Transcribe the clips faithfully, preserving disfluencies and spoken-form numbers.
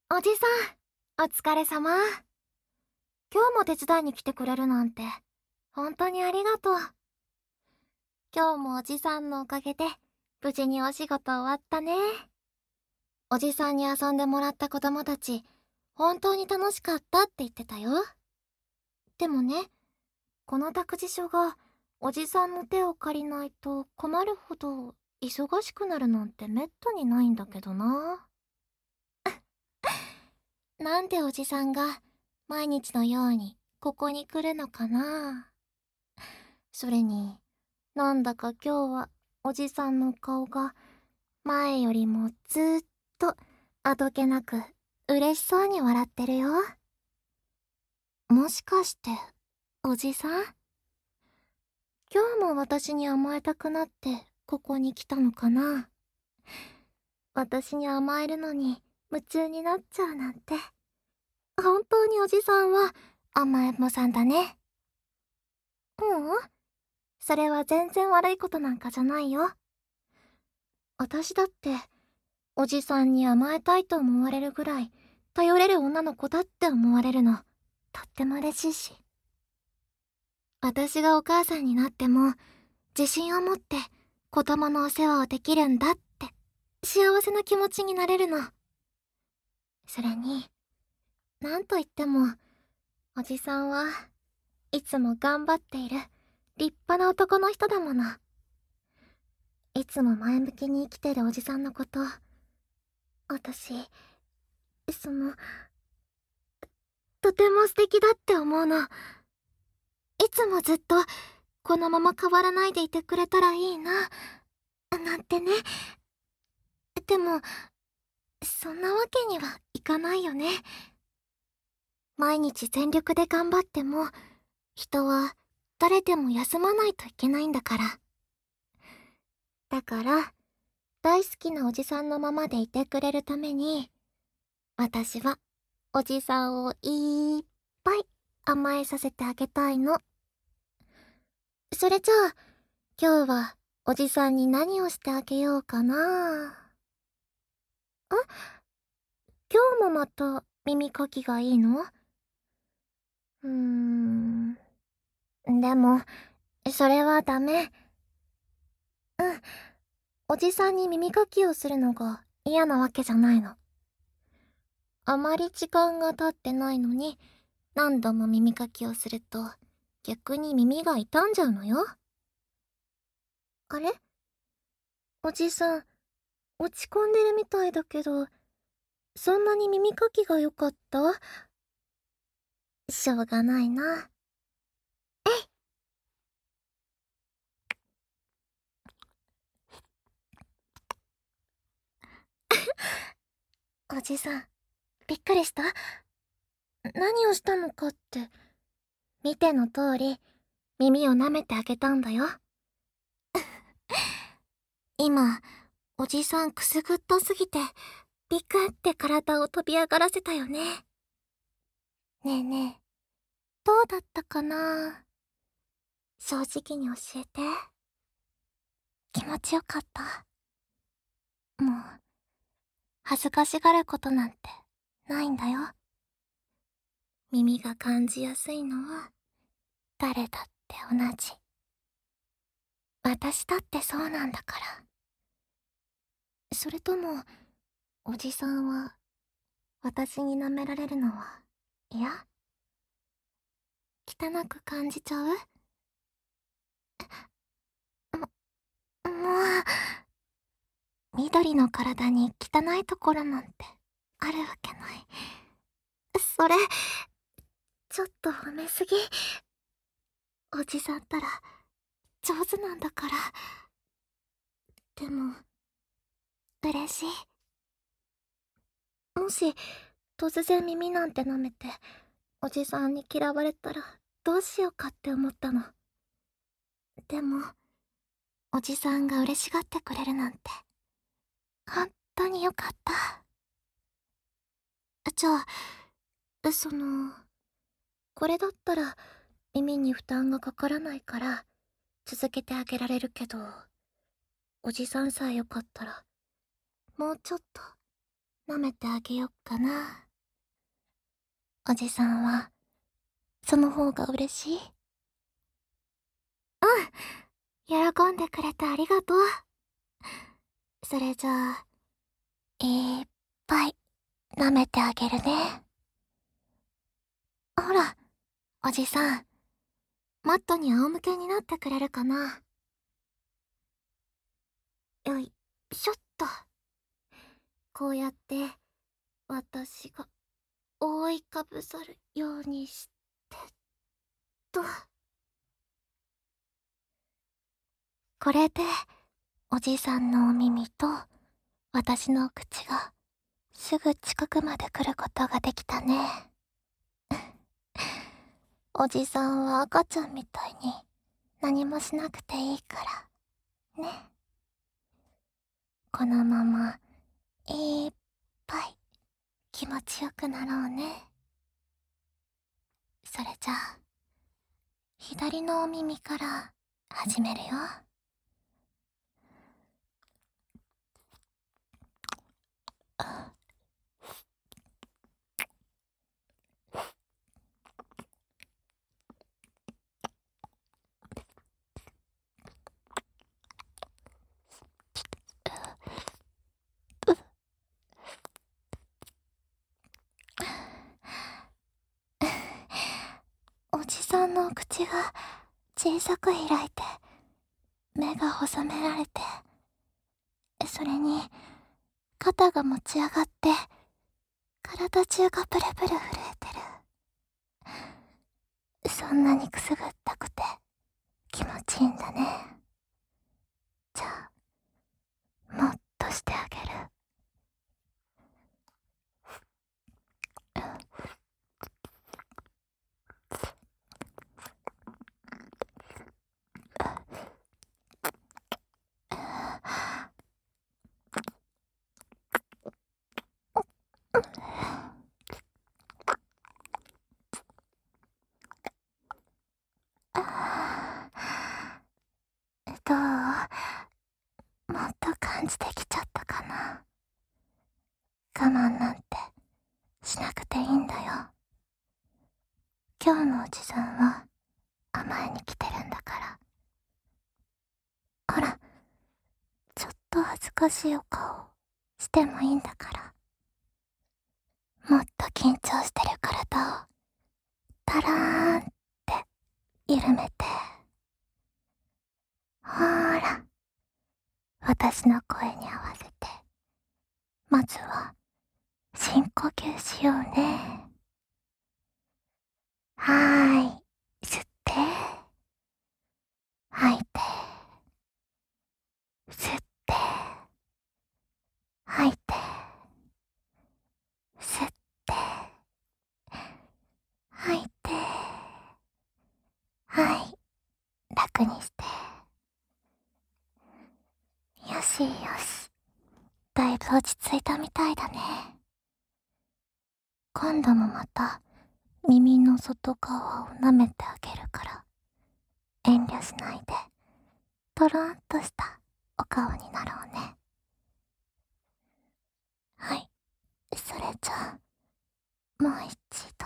おじさん、お疲れ様。今日も手伝いに来てくれるなんて、本当にありがとう。今日もおじさんのおかげで、無事にお仕事終わったね。おじさんに遊んでもらった子供たち、本当に楽しかったって言ってたよ。でもね、この託児所が、おじさんの手を借りないと困るほど忙しくなるなんてめったにないんだけどな。なんでおじさんが毎日のようにここに来るのかな。それに、なんだか今日はおじさんの顔が前よりもずーっとあどけなく嬉しそうに笑ってるよ。もしかしておじさん、今日も私に甘えたくなってここに来たのかな。私に甘えるのに夢中になっちゃうなんて、本当におじさんは甘えん坊さんだね。ううん、それは全然悪いことなんかじゃないよ。私だっておじさんに甘えたいと思われるぐらい頼れる女の子だって思われるのとっても嬉しいし、私がお母さんになっても自信を持って子供のお世話をできるんだって幸せな気持ちになれるの。それに、なんといってもおじさんはいつも頑張っている立派な男の人だもの。いつも前向きに生きてるおじさんのこと、私、その、とても素敵だって思うの。いつもずっとこのまま変わらないでいてくれたらいいな、なんてね。でも、そんなわけにはいかないよね。毎日全力で頑張っても、人は誰でも休まないといけないんだから。だから、大好きなおじさんのままでいてくれるために、私はおじさんをいっぱい甘えさせてあげたいの。それじゃあ、今日はおじさんに何をしてあげようかな。あ、今日もまた耳かきがいいの？うーん。でも、それはダメ。うん。おじさんに耳かきをするのが嫌なわけじゃないの。あまり時間が経ってないのに、何度も耳かきをすると、逆に耳が傷んじゃうのよ。あれ？おじさん、落ち込んでるみたいだけど、そんなに耳かきが良かった？しょうがないな。えい。おじさん、びっくりした？何をしたのかって。見ての通り、耳を舐めてあげたんだよ。今、おじさんくすぐったすぎて、ビクって体を飛び上がらせたよね。ねえねえ、どうだったかな？正直に教えて。気持ちよかった？もう、恥ずかしがることなんてないんだよ。耳が感じやすいのは誰だって同じ。私だってそうなんだから。それとも、おじさんは私に舐められるのは嫌？汚く感じちゃう？も、もう、緑の体に汚いところなんてあるわけない。それ、ちょっと褒めすぎ。おじさんったら上手なんだから。でも、嬉しい。もし、突然耳なんて舐めて、おじさんに嫌われたらどうしようかって思ったの。でも、おじさんが嬉しがってくれるなんて、本当によかった。じゃあ、その、これだったら耳に負担がかからないから続けてあげられるけど、おじさんさえよかったら、もうちょっと舐めてあげよっかな。おじさんは、その方が嬉しい？うん、喜んでくれてありがとう。それじゃあ、いっぱい舐めてあげるね。ほら、おじさん、マットに仰向けになってくれるかな。よいしょっと。こうやって、私が覆いかぶさるようにしてと。これで、おじさんのお耳と私の口がすぐ近くまで来ることができたね。おじさんは赤ちゃんみたいに何もしなくていいからね。このままいっぱい気持ちよくなろうね。それじゃあ、左のお耳から始めるよ。おじさんのお口が小さく開いて、目が細められて、それに肩が持ち上がって、体中がプルプル震えてる。そんなにくすぐったくて気持ちいいんだね。じゃあ、もっとしてあげる。どう？もっと感じてきちゃったかな。我慢なんてしなくていいんだよ。今日のおじさんは甘えに来てるんだから。ほら、ちょっと恥ずかしいお顔してもいいんだから。もっと緊張してる体をタラーンって緩めて。ほーら、私の声に合わせて、まずは深呼吸しようね。はーい、吸って、吐いて、吸って、吐いて、吸って、吐いて、はい、楽にして。よしよし、だいぶ落ち着いたみたいだね。今度もまた耳の外側を舐めてあげるから、遠慮しないで、とろんとしたお顔になろうね。はい、それじゃあ、もう一度。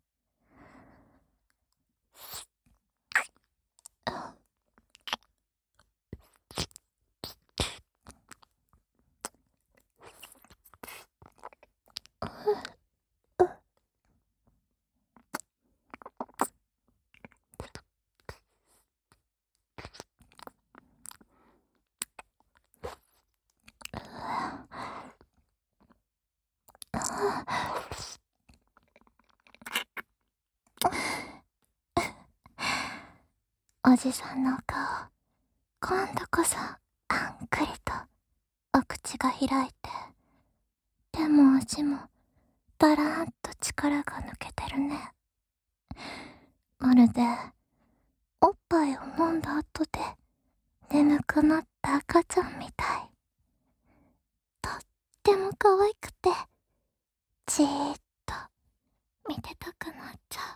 おじさんのお顔、今度こそあんくりとお口が開いて、手も足もだらーんと力が抜けてるね。まるでおっぱいを飲んだ後で眠くなった赤ちゃんみたい。とっても可愛くて、じーっと見てたくなっちゃ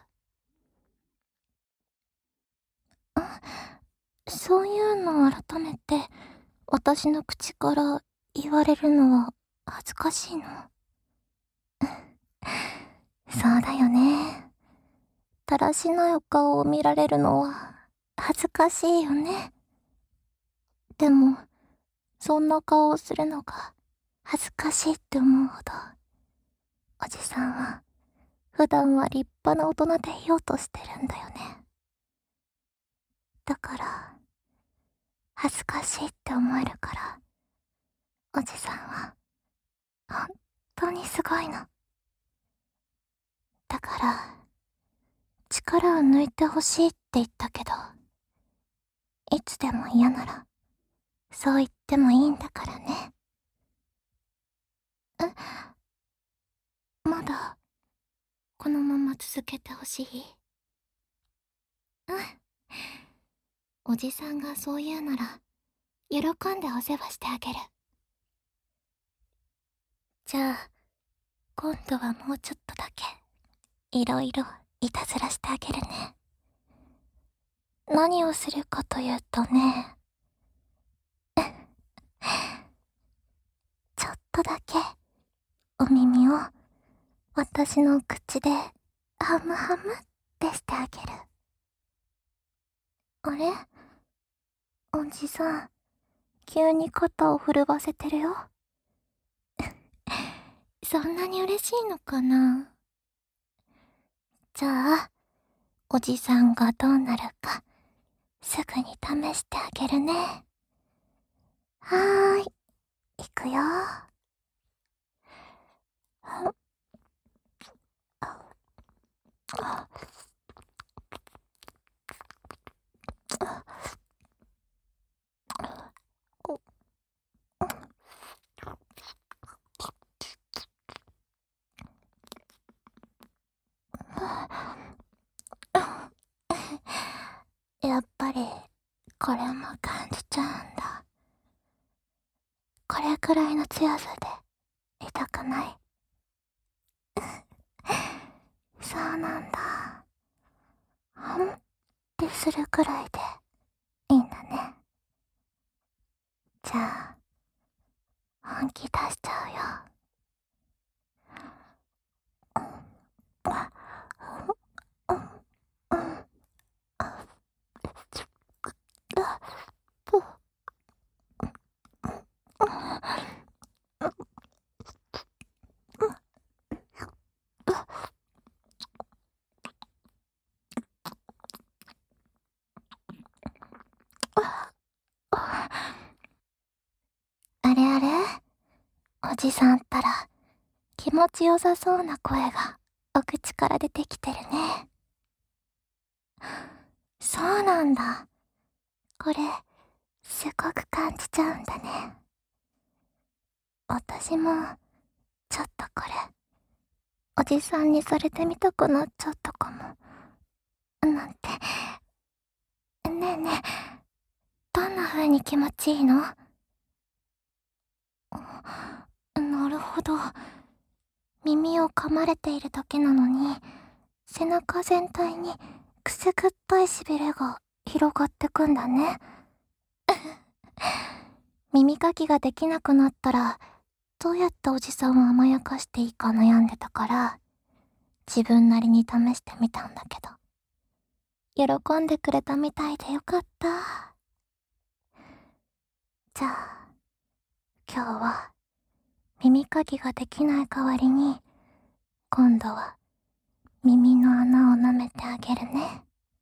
う。ん、そういうの改めて私の口から言われるのは恥ずかしいの？ そうだよね。だらしないお顔を見られるのは恥ずかしいよね。でも、そんな顔をするのが恥ずかしいって思うほど、おじさんは普段は立派な大人でいようとしてるんだよね。だから、恥ずかしいって思えるから、おじさんは本当にすごいの。だから、力を抜いてほしいって言ったけど、いつでも嫌なら、そう言ってもいいんだからね。え、まだ、このまま続けてほしい？うん。おじさんがそう言うなら、喜んでお世話してあげる。じゃあ、今度はもうちょっとだけ、いろいろいたずらしてあげるね。何をするかというとね、ちょっとだけ、お耳を、私の口で、ハムハムってしてあげる。あれ？おじさん、急に肩を震わせてるよ。そんなに嬉しいのかな？じゃあ、おじさんがどうなるか、すぐに試してあげるね。はーい、いくよ。やっぱり、これも感じちゃうんだ。これくらいの強さで、痛くない？そうなんだ。ほんってするくらいで、いいんだね。じゃあ、本気出しちゃうよ。あれあれ、おじさんったら気持ちよさそうな声がお口から出てきてるね。そうなんだ。これ、すごく感じちゃうんだね。私も、ちょっとこれ、おじさんにされてみたくなっちゃったかも。なんて。ねえねえ、どんな風に気持ちいいの？なるほど。耳を噛まれているだけなのに、背中全体にくすぐったいしびれが広がってくんだね。耳かきができなくなったら、どうやっておじさんを甘やかしていいか悩んでたから、自分なりに試してみたんだけど、喜んでくれたみたいでよかった。じゃあ、今日は耳かきができない代わりに、今度は耳の穴を舐めてあげるね。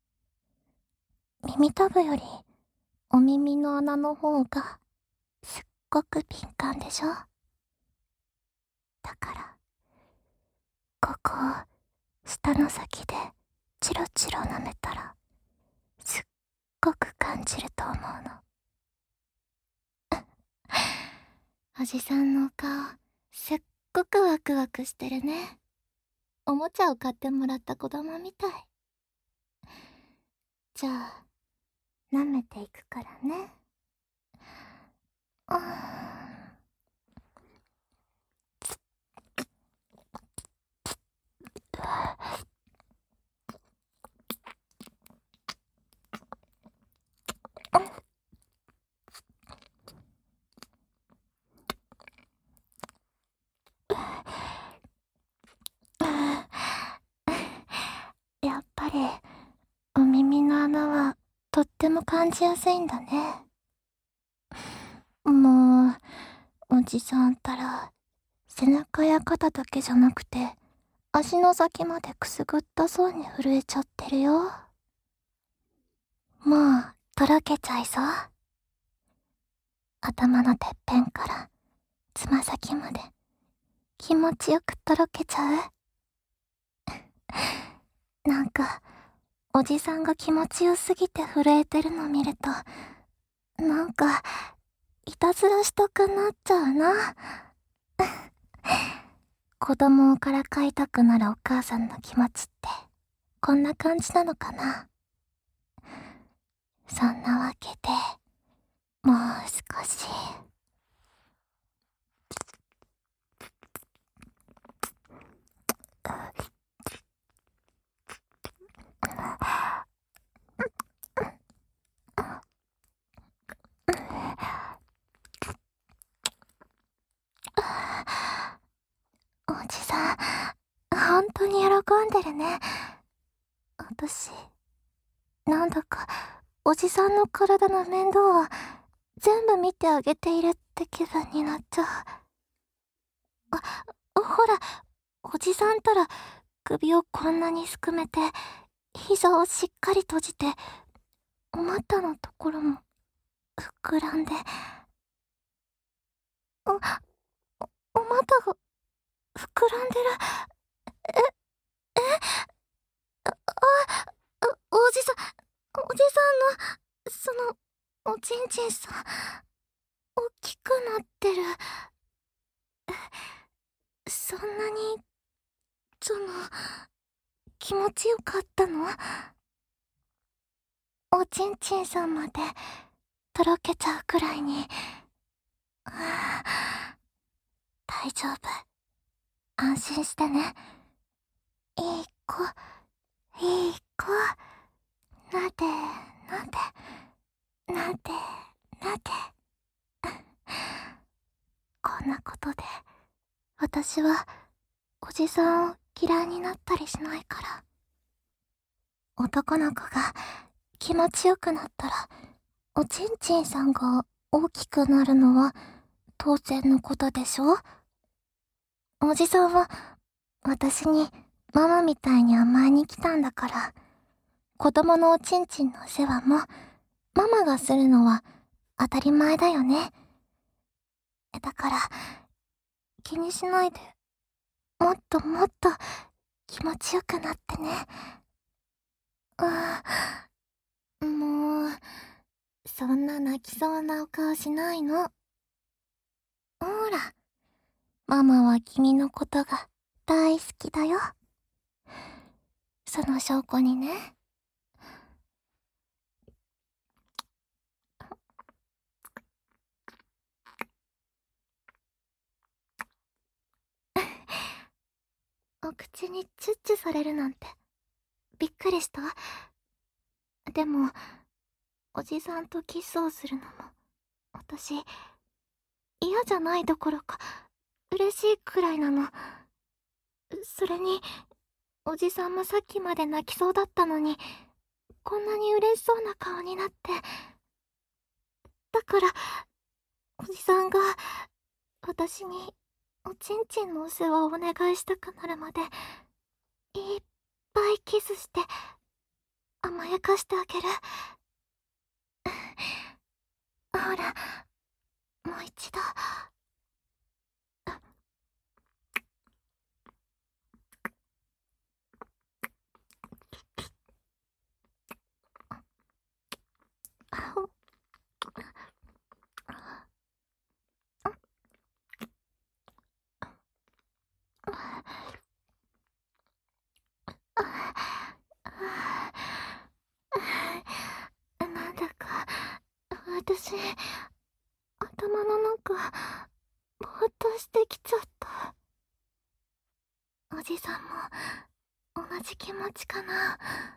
耳たぶよりお耳の穴の方がすっごく敏感でしょ？だから、ここを舌の先でチロチロ舐めたら、すっごく感じると思うの。おじさんのお顔、すっごくワクワクしてるね。おもちゃを買ってもらった子供みたい。じゃあ、舐めていくからね。うーん。 りお耳の穴はとっても感じやすいんだね。もう、おじさんったら背中や肩だけじゃなくて足の先までくすぐったそうに震えちゃってるよ。もうとろけちゃいそう。頭のてっぺんからつま先まで気持ちよくとろけちゃう。なんかおじさんが気持ちよすぎて震えてるの見ると、なんかいたずらしたくなっちゃうな。子供をからかいたくなるお母さんの気持ちってこんな感じなのかな。そんなわけでもう少し。おじさん、本当に喜んでるね。私、なんだかおじさんの体の面倒は全部見てあげているって気分になっちゃう。あ、ほら、おじさんたら首をこんなにすくめて膝をしっかり閉じてお股のところも膨らんで、お、お股が膨らんでる。え、え、あ、あ、おじさん、おじさんの、その、おちんちんさん、大きくなってる。そんなに、その、気持ちよかったの？おちんちんさんまで、とろけちゃうくらいに。はあ、大丈夫。安心してね。いい子、いい子。なで、なで、なで、なで。こんなことで、私は、おじさんを嫌いになったりしないから。男の子が気持ちよくなったら、おちんちんさんが大きくなるのは当然のことでしょ？おじさんは私にママみたいに甘えに来たんだから、子供のおちんちんの世話もママがするのは当たり前だよね。だから気にしないで、もっともっと気持ちよくなってね。ああ、もう、そんな泣きそうなお顔しないの。ほら、ママは君のことが大好きだよ。その証拠にね。お口にチュッチュされるなんてびっくりした。でもおじさんとキスをするのも私嫌じゃないどころか嬉しいくらいなの。それにおじさんもさっきまで泣きそうだったのにこんなに嬉しそうな顔になって。だからおじさんが私におちんちんのお世話をお願いしたくなるまでいっぱいキスして甘やかしてあげる。ほら、もう一度。なんだか私頭の中ぼーっとしてきちゃった。おじさんも同じ気持ちかな。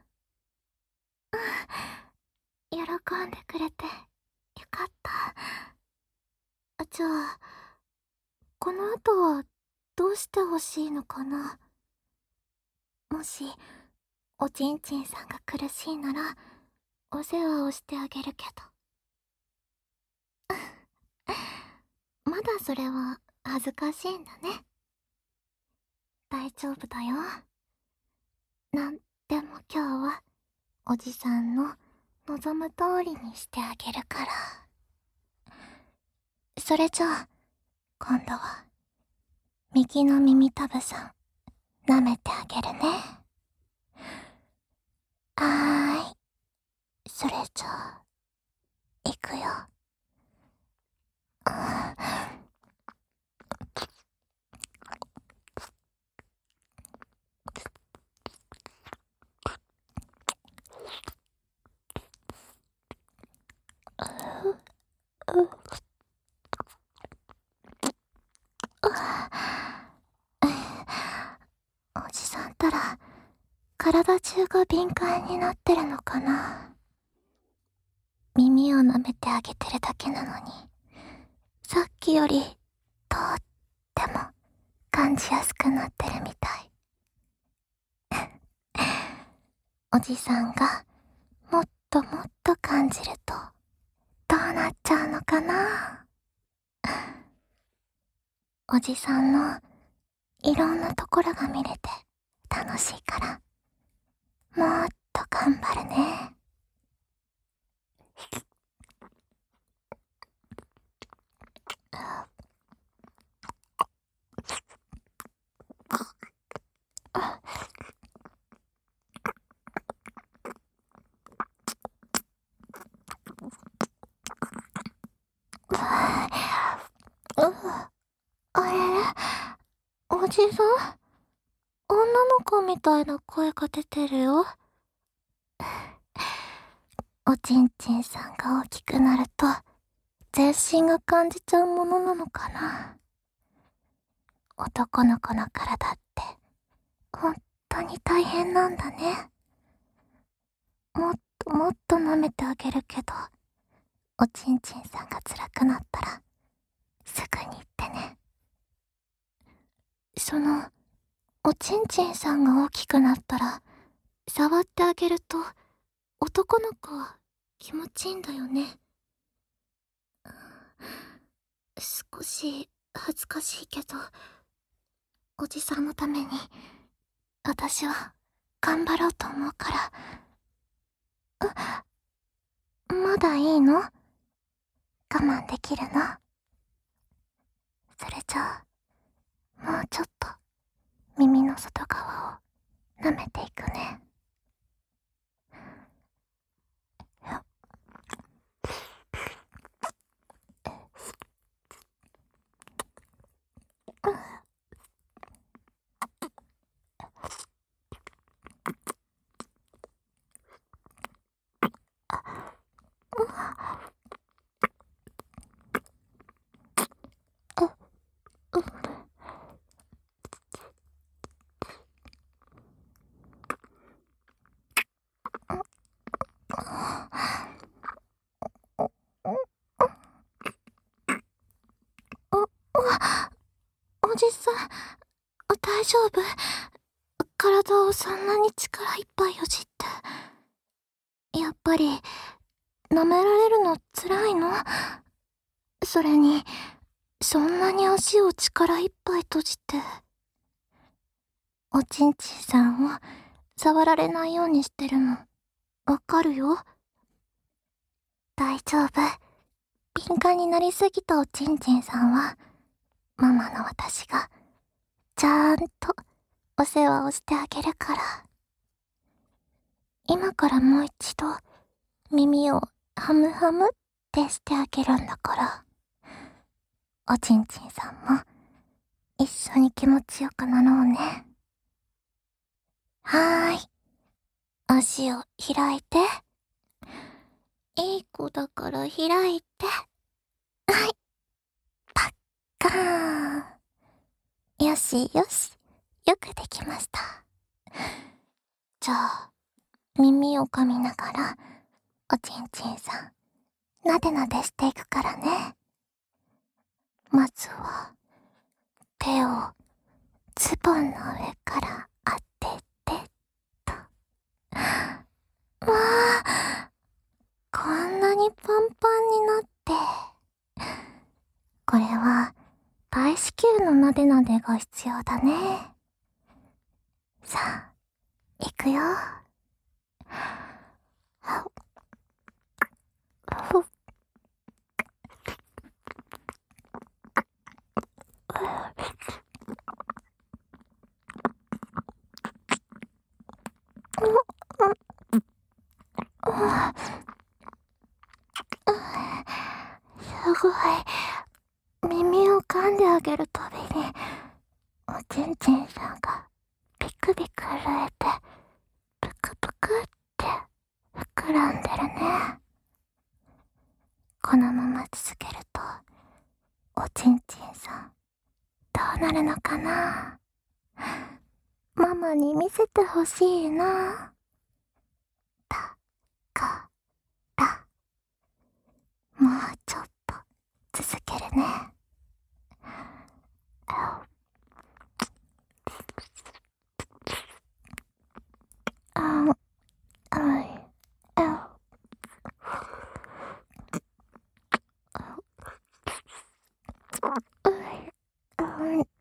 喜んでくれてよかった。じゃあこの後はどうしてほしいのかな。もしおちんちんさんが苦しいならお世話をしてあげるけどまだそれは恥ずかしいんだね。大丈夫だよ。なんでも今日はおじさんの望む通りにしてあげるから。それじゃあ今度は右の耳たぶさん舐めてあげるね。はーい。それじゃあいくよ。おじさんったら体中が敏感になってるのかな。耳を舐めてあげてるだけなのにさっきよりとっても感じやすくなってるみたい。おじさんがもっともっと感じるとどうなっちゃうのかな。おじさんのいろんなところが見れて楽しいからもっと頑張るね。あれれ、おじさん、女の子みたいな声が出てるよ。おちんちんさんが大きくなると全身が感じちゃうものなのかな。男の子の体ってほんとに大変なんだね。もっともっと舐めてあげるけど、おちんちんさんが辛くなったらすぐに言ってね。そのおちんちんさんが大きくなったら触ってあげると男の子は気持ちいいんだよね。少し恥ずかしいけどおじさんのために私は頑張ろうと思うから。まだいいの？我慢できるの？それじゃあもうちょっと耳の外側を舐めていくね。おじさん、大丈夫？体をそんなに力いっぱいよじって。やっぱり舐められるのつらいの？それにそんなに足を力いっぱい閉じて。おちんちんさんを触られないようにしてるのわかるよ。大丈夫。敏感になりすぎたおちんちんさんはママの私がちゃんとお世話をしてあげるから。今からもう一度耳をハムハムってしてあげるんだから、おちんちんさんも一緒に気持ちよくなろうね。はーい。足を開いて。いい子だから開いて。はい。パッカーン。よしよし。よくできました。じゃあ、耳を噛みながら、おちんちんさん、なでなでしていくからね。まずは、手をズボンの上から当ててっと。 が必要だね。さあ、行くよ。ふっすごい。耳を噛んであげるたびに、おちんちんさんがビクビク震えて、ぷくぷくって膨らんでるね。このまま続けると、おちんちんさん、どうなるのかな。ママに見せてほしいな。だから、もうちょっと続けるね。あ、あい、あ、うい、うん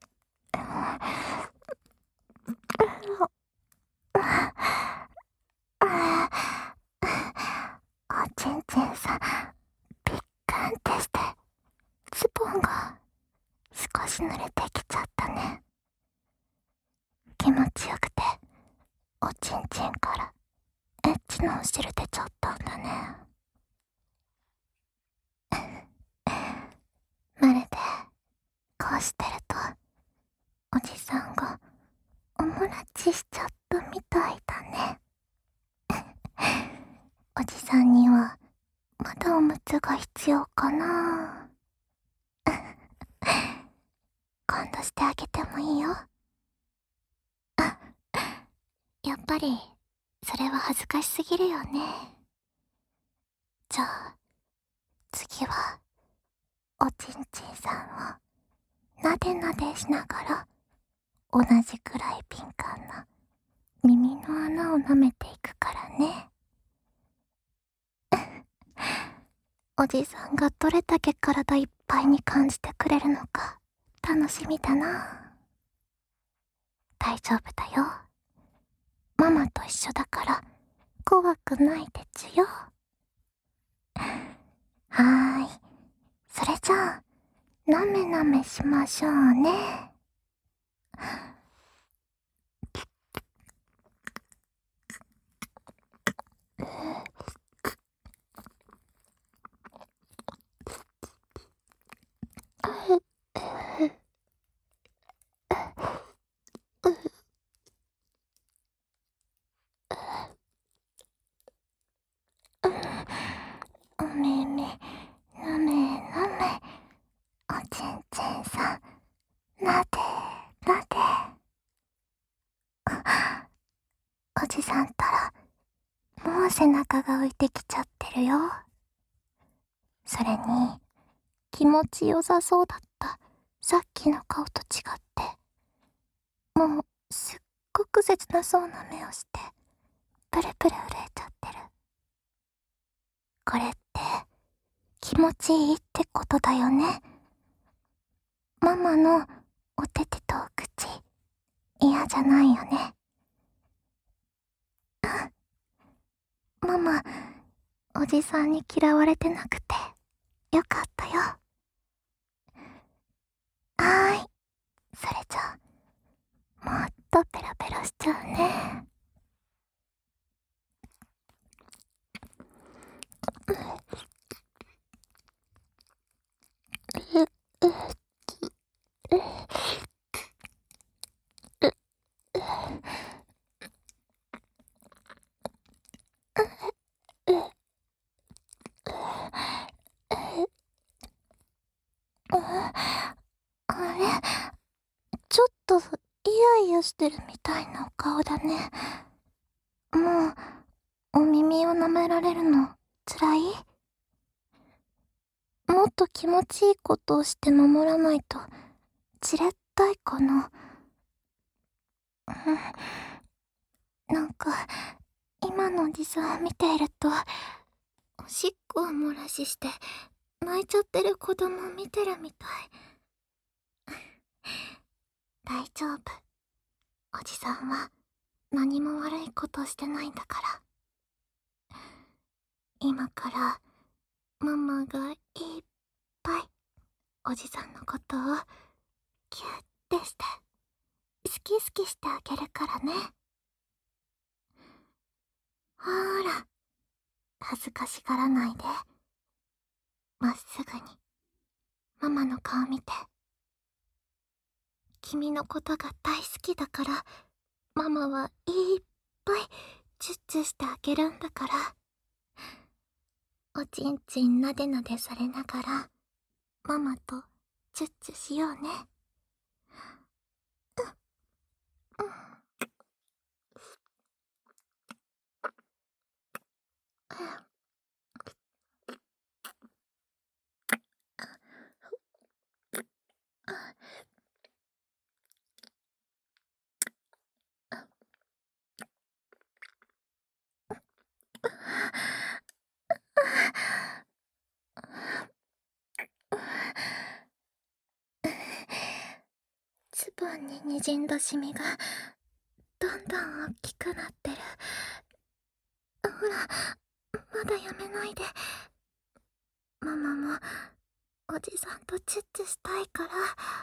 おちんちんさん、びっくんってして、ズボンが少し濡れてきちゃったね。気持ちよくて、おちんちんからエッチのお汁出ちゃったんだね。まるで、こうしてると、おじさんがおもらちしちゃったみたいだね。おじさんには、まだおむつが必要かな。今度してあげてもいいよ。あ、やっぱり、それは恥ずかしすぎるよね。じゃあ、次は、おちんちんさんを、なでなでしながら、同じくらい敏感な耳の穴を舐めていくからね。おじさんがどれだけ体いっぱいに感じてくれるのか楽しみだな。大丈夫だよ。ママと一緒だから怖くないでちゅよ。はーい。それじゃあ、なめなめしましょうね。おめめ、なめなめ、おちんちんさん、なでなで。おじさんったら、もう背中が浮いてきちゃってるよ。それに、気持ちよさそうだったさっきの顔と違って、もうすっごく切なそうな目をして、プルプル震えちゃってる。これって、気持ちいいってことだよね。ママのおててとお口、嫌じゃないよね。ママ、おじさんに嫌われてなくて、よかったよ。はーい。それじゃあ、もっとペロペロしちゃうね。う、う、う、う、う、あれ、ちょっとイヤイヤしてるみたいなお顔だね。もう、お耳を舐められるの、つらい？もっと気持ちいいことをして守らないと、じれったいかな。うん、なんか、今のおじさんを見ていると、おしっこを漏らしして、泣いちゃってる子供見てるみたい。 大丈夫。おじさんは何も悪いことしてないんだから。今からママがいっぱいおじさんのことをキュッてして好き好きしてあげるからね。ほーら、恥ずかしがらないで、まっすぐにママの顔見て。君のことが大好きだから、ママはいっぱいチュッチュしてあげるんだから。おちんちんなでなでされながらママとチュッチュしようね。うん、うん、ズボンににじんだシミがどんどん大きくなってる。ほら、まだやめないで。ママもおじさんとチュッチュしたいから。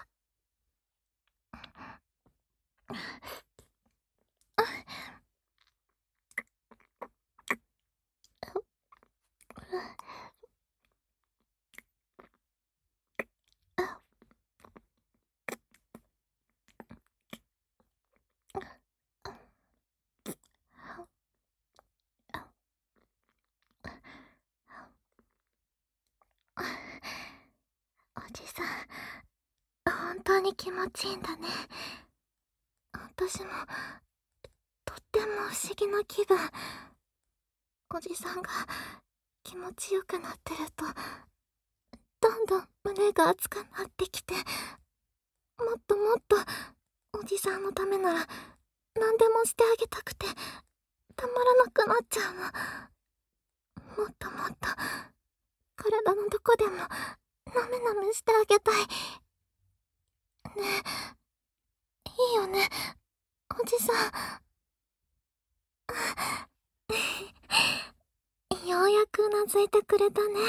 おじさん、本当に気持ちいいんだね。私もとっても不思議な気分。おじさんが気持ちよくなってるとどんどん胸が熱くなってきて、もっともっとおじさんのためなら何でもしてあげたくてたまらなくなっちゃうの。もっともっと体のどこでもなめなめしてあげたい。ねえ、いいよね、おじさん。ようやくうなずいてくれたね。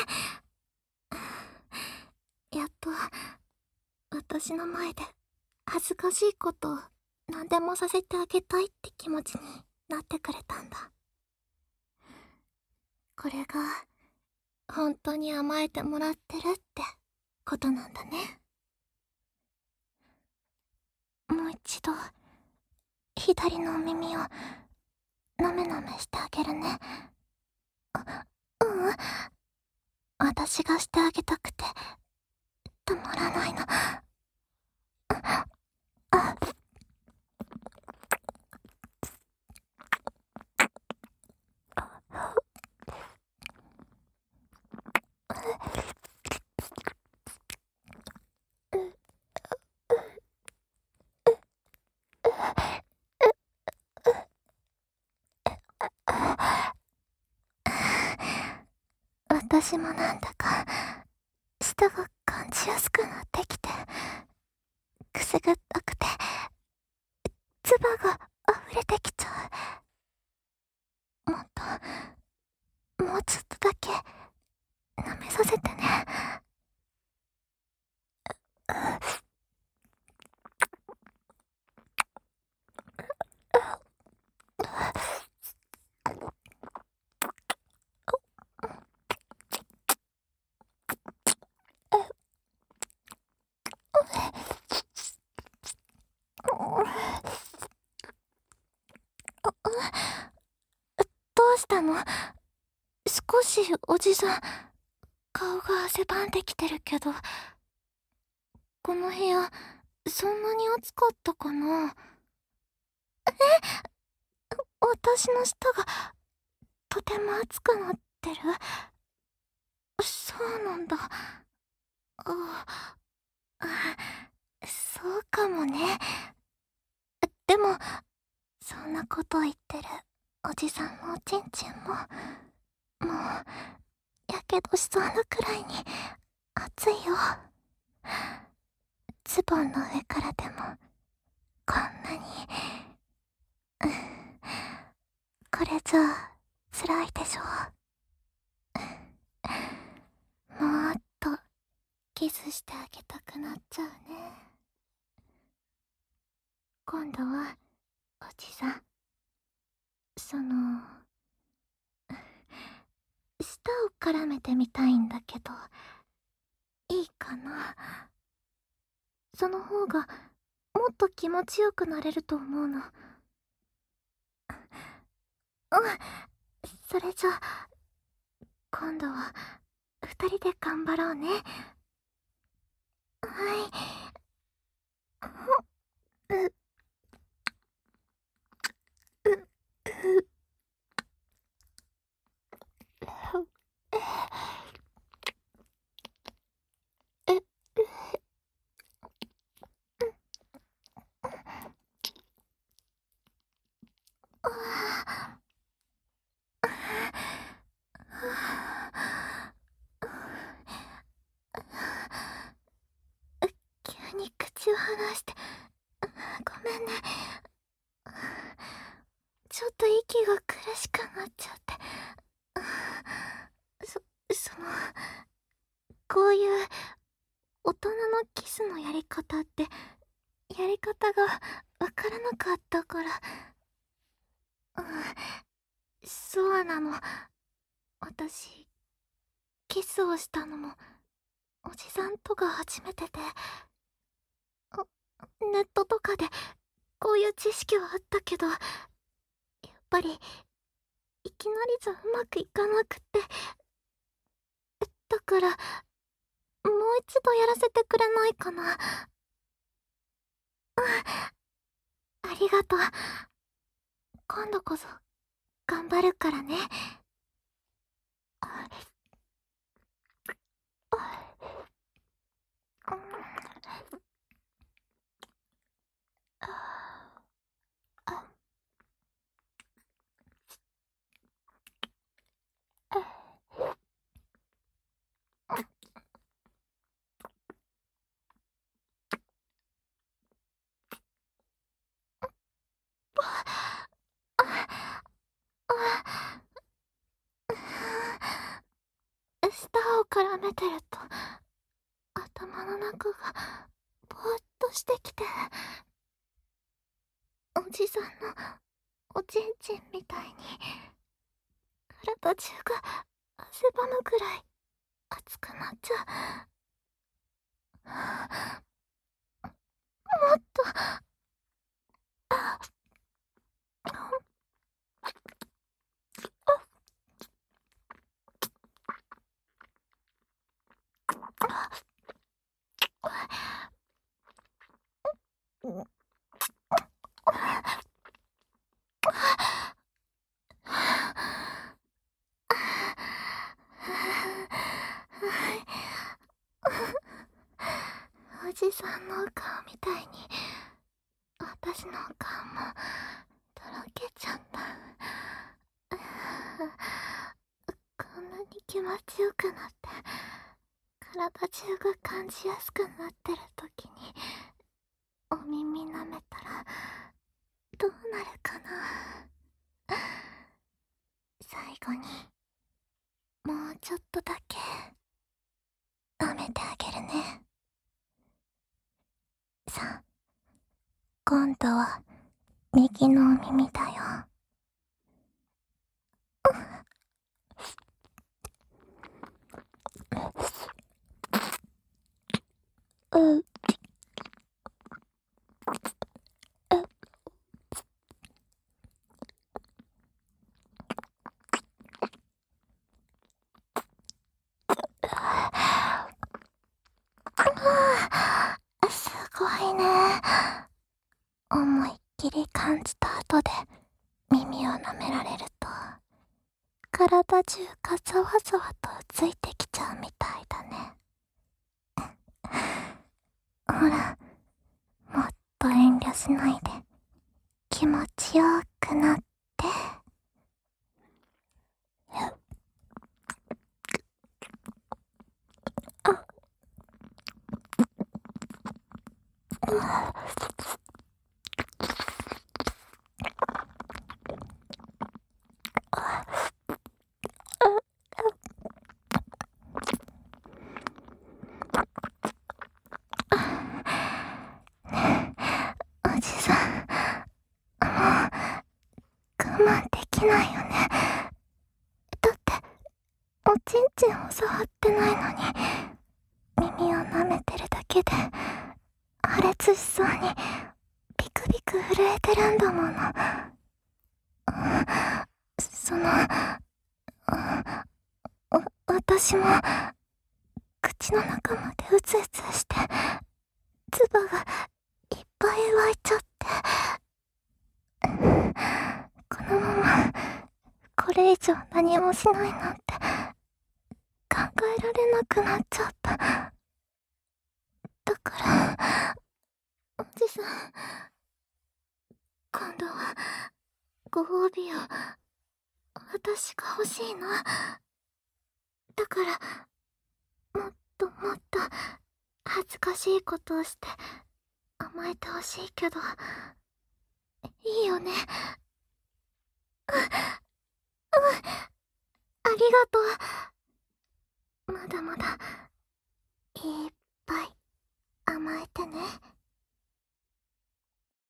やっと私の前で恥ずかしいことを何でもさせてあげたいって気持ちになってくれたんだ。これが本当に甘えてもらってるってことなんだね。もう一度左のお耳をなめなめしてあげるね。ううん、私がしてあげたくてたまらないの。あ、私もなんだか舌が感じやすくなってきて、くすぐったくて唾が溢れてきちゃう。もっともうちょっとだけ舐めさせてね。どうしたの？少しおじさん顔が汗ばんできてるけど、この部屋そんなに暑かったかな？私の舌がとても熱くなってる？そうなんだ。ああ、そうかもね。でもそんなこと言ってるおじさんのおちんちんももうやけどしそうなくらいに熱いよ。ズボンの上からでもこんなにこれじゃ辛いでしょ。もっとキスしてあげたくなっちゃうね。今度はおじさん、その舌を絡めてみたいんだけど、いいかな。その方がもっと気持ちよくなれると思うの。うん、それじゃ今度は二人で頑張ろうね。はい。う、う、う、え、急に口を離してごめんね。ちょっと息が苦しくなっちゃって。そ、その、こういう大人のキスのやり方って、やり方がわからなかったから。うん、そうなの。私、キスをしたのも、おじさんとが初めてで、ネットとかでこういう知識はあったけど、やっぱり、いきなりじゃうまくいかなくって。だから、もう一度やらせてくれないかな。うん、ありがとう。今度こそ、頑張るからね。あ、うん、あ、舌を絡めてると頭の中がぼーっとしてきて、おじさんのおちんちんみたいに体中が汗ばむくらい熱くなっちゃう。もっと、おじさんのお顔みたいに私のお顔もとろけちゃった。こんなに気持ちよくなって、体中が感じやすくなってる時にお耳舐めたらどうなるかな。最後にもうちょっとだけ舐めてあげるね。さあ、今度は右のお耳だよ。う、う、すごいね。思いっきり感じた後で耳を舐められると、体中がざわざわとついてきちゃうみたいだね。ほら、もっと遠慮しないで気持ちよくなって。 慢できないよね。だって、おちんちんを触ってないのに、耳を舐めてるだけで、破裂しそうに、ビクビク震えてるんだもの。その、わ、私も、口の中までうつうつして、唾がいっぱい湧いちゃって。このまま、これ以上何もしないなんて、考えられなくなっちゃった。だから、おじさん、今度は、ご褒美を、私が欲しいの。だから、もっともっと、恥ずかしいことをして、甘えてほしいけど、いいよね。うん、うん、ありがとう。まだまだ、いっぱい甘えてね。